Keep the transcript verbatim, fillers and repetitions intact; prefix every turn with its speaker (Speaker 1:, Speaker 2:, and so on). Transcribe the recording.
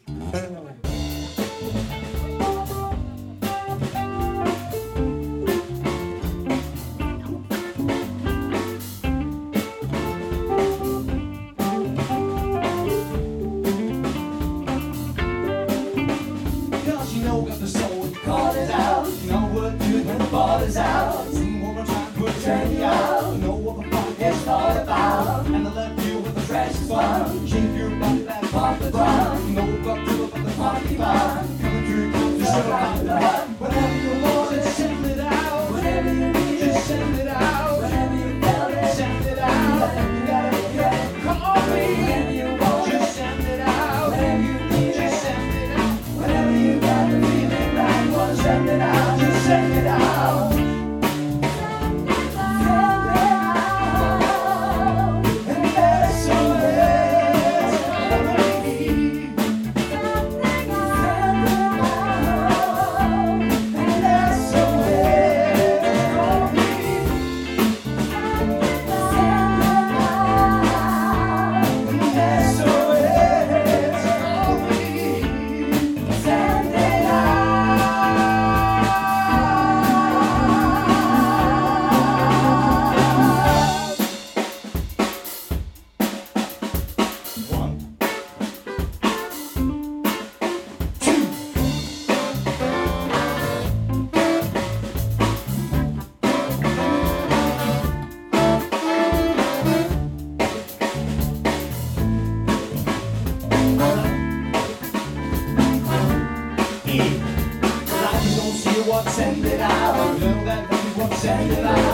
Speaker 1: Got the soul, call it out. You know what to do when the ball is out. Sing one more time, put trendy out. You know what the fun is all about. And I left you with the freshest one. Shake your body like pop the drum. You know what to do about the party bar. Coming through, just show out the run. Whatever you want, just send it out. Whatever you need, just send it out. Whatever you feel it, send it out. You gotta, you gotta call me. Whatever you want, just send it out. Whatever you need, just send it out. Whatever you got to be. Send it out, just send it out. Send it out. And that's all it's gonna be. Send it out. And that's all it's gonna be. Send it out. And that's all it's gonna be. Send it out. Send it out, know that we won't send it out.